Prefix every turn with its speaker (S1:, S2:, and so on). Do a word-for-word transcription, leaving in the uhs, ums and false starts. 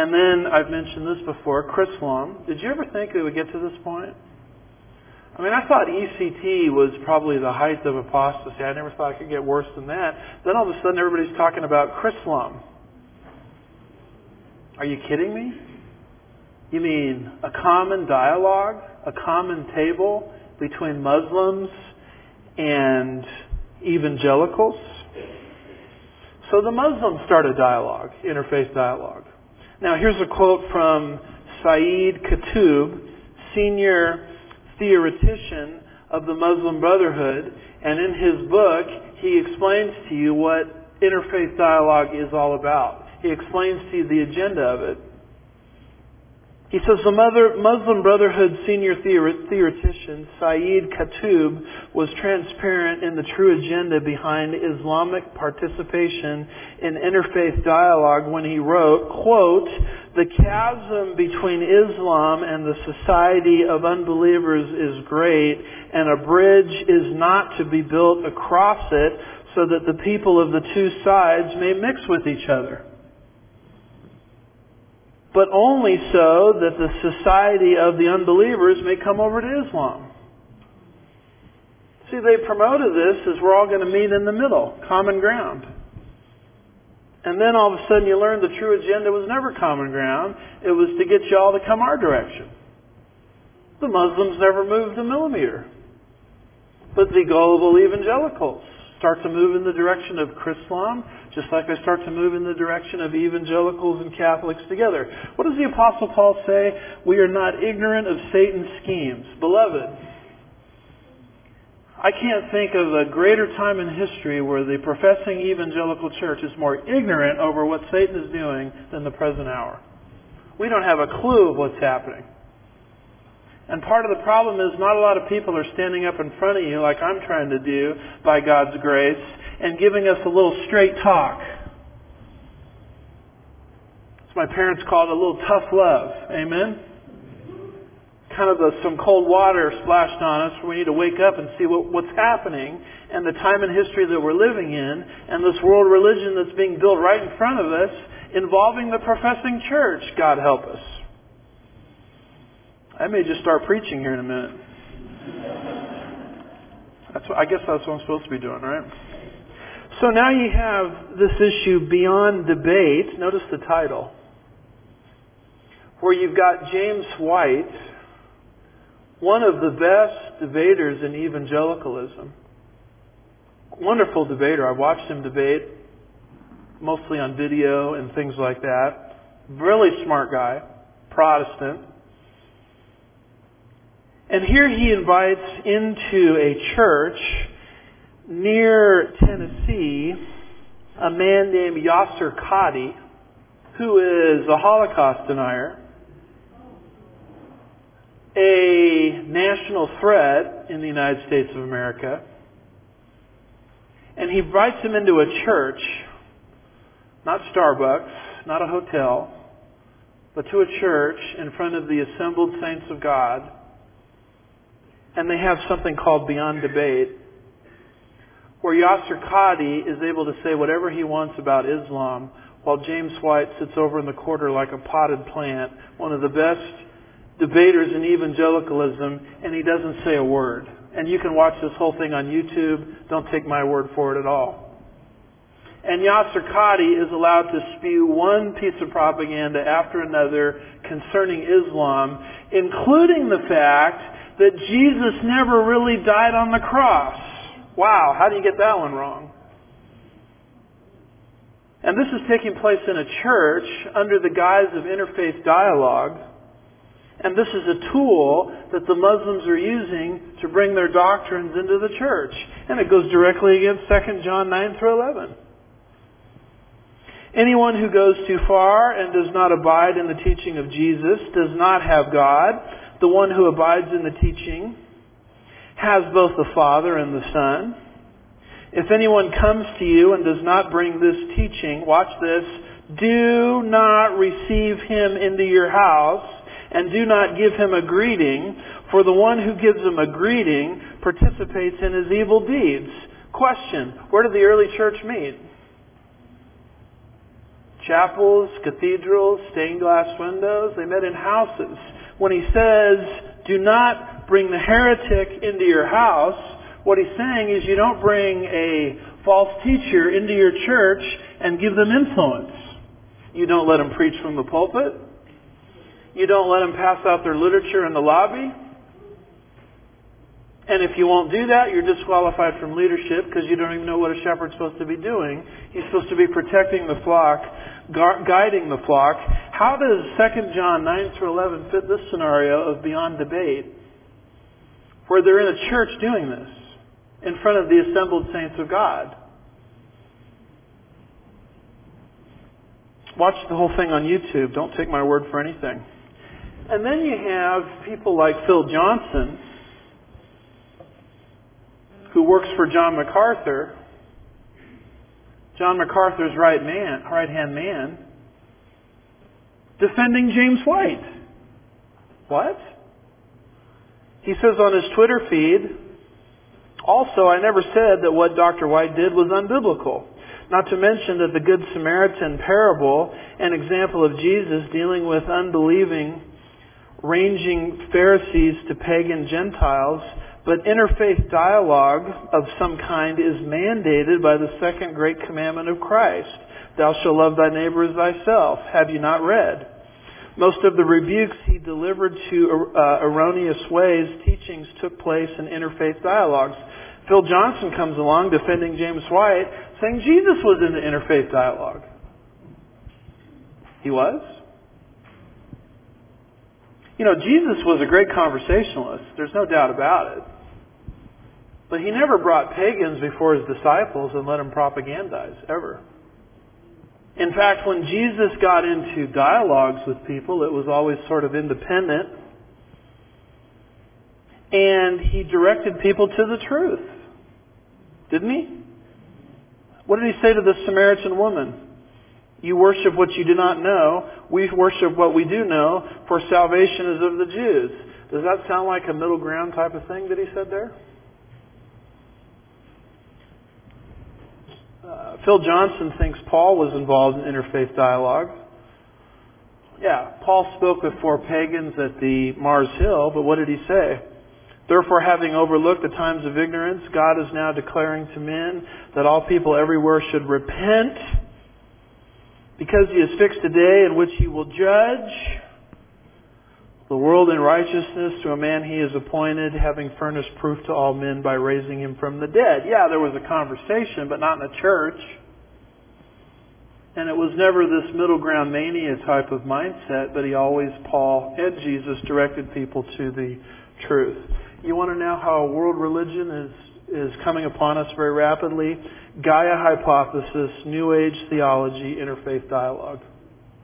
S1: And then, I've mentioned this before, Chrislam. Did you ever think it would get to this point? I mean, I thought E C T was probably the height of apostasy. I never thought it could get worse than that. Then all of a sudden everybody's talking about Chrislam. Are you kidding me? You mean a common dialogue, a common table between Muslims and evangelicals? So the Muslims start a dialogue, interfaith dialogue. Now here's a quote from Saeed Qutb, senior theoretician of the Muslim Brotherhood, and in his book he explains to you what interfaith dialogue is all about. He explains to you the agenda of it. He says the Muslim Brotherhood senior theoretician Saeed Qutb was transparent in the true agenda behind Islamic participation in interfaith dialogue when he wrote, quote, "The chasm between Islam and the society of unbelievers is great, and a bridge is not to be built across it so that the people of the two sides may mix with each other, but only so that the society of the unbelievers may come over to Islam." See, they promoted this as we're all going to meet in the middle, common ground. And then all of a sudden you learn the true agenda was never common ground. It was to get you all to come our direction. The Muslims never moved a millimeter. But the gullible evangelicals start to move in the direction of Chrislam, just like they start to move in the direction of evangelicals and Catholics together. What does the Apostle Paul say? We are not ignorant of Satan's schemes. Beloved, I can't think of a greater time in history where the professing evangelical church is more ignorant over what Satan is doing than the present hour. We don't have a clue of what's happening. And part of the problem is not a lot of people are standing up in front of you like I'm trying to do by God's grace and giving us a little straight talk. As my parents called it, a little tough love. Amen? Kind of the, some cold water splashed on us. We need to wake up and see what, what's happening and the time in history that we're living in and this world religion that's being built right in front of us involving the professing church. God help us. I may just start preaching here in a minute. That's what, I guess that's what I'm supposed to be doing, right? So now you have this issue beyond debate. Notice the title. Where you've got James White, one of the best debaters in evangelicalism. Wonderful debater. I've watched him debate, mostly on video and things like that. Really smart guy. Protestant. And here he invites into a church near Tennessee a man named Yasser Qadhi, who is a Holocaust denier, a national threat in the United States of America. And he invites him into a church, not Starbucks, not a hotel, but to a church in front of the assembled saints of God. And they have something called Beyond Debate, where Yasser Qadhi is able to say whatever he wants about Islam, while James White sits over in the corner like a potted plant, one of the best debaters in evangelicalism, and he doesn't say a word. And you can watch this whole thing on YouTube. Don't take my word for it at all. And Yasser Qadhi is allowed to spew one piece of propaganda after another concerning Islam, including the fact that Jesus never really died on the cross. Wow, how do you get that one wrong? And this is taking place in a church under the guise of interfaith dialogue. And this is a tool that the Muslims are using to bring their doctrines into the church. And it goes directly against Second John nine through eleven. Anyone who goes too far and does not abide in the teaching of Jesus does not have God. The one who abides in the teaching has both the Father and the Son. If anyone comes to you and does not bring this teaching, watch this, do not receive him into your house and do not give him a greeting, for the one who gives him a greeting participates in his evil deeds. Question, where did the early church meet? chapels, cathedrals, stained glass windows. They met in houses. When he says, do not bring the heretic into your house, what he's saying is you don't bring a false teacher into your church and give them influence. You don't let them preach from the pulpit. You don't let them pass out their literature in the lobby. And if you won't do that, you're disqualified from leadership because you don't even know what a shepherd's supposed to be doing. He's supposed to be protecting the flock, gu- guiding the flock. How does Second John nine through eleven fit this scenario of beyond debate, where they're in a church doing this in front of the assembled saints of God? Watch the whole thing on YouTube. Don't take my word for anything. And then you have people like Phil Johnson, who works for John MacArthur, John MacArthur's right man, right-hand man, defending James White. What? He says on his Twitter feed, also, I never said that what Doctor White did was unbiblical. Not to mention that the Good Samaritan parable, an example of Jesus dealing with unbelieving, ranging Pharisees to pagan Gentiles, but interfaith dialogue of some kind is mandated by the second great commandment of Christ. Thou shalt love thy neighbor as thyself. Have you not read? Most of the rebukes he delivered to uh, erroneous ways, teachings took place in interfaith dialogues. Phil Johnson comes along defending James White, saying Jesus was in the interfaith dialogue. He was? You know, Jesus was a great conversationalist. There's no doubt about it. But he never brought pagans before his disciples and let them propagandize, ever. In fact, when Jesus got into dialogues with people, it was always sort of independent. And he directed people to the truth. Didn't he? What did he say to the Samaritan woman? You worship what you do not know. We worship what we do know, for salvation is of the Jews. Does that sound like a middle ground type of thing that he said there? Uh, Phil Johnson thinks Paul was involved in interfaith dialogue. Yeah, Paul spoke before pagans at the Mars Hill, but what did he say? Therefore, having overlooked the times of ignorance, God is now declaring to men that all people everywhere should repent, because He has fixed a day in which He will judge the world in righteousness to a man He has appointed, having furnished proof to all men by raising Him from the dead. Yeah, there was a conversation, but not in a church. And it was never this middle ground mania type of mindset, but he always, Paul and Jesus, directed people to the truth. You want to know how world religion is, is coming upon us very rapidly? Gaia hypothesis, New Age theology, interfaith dialogue.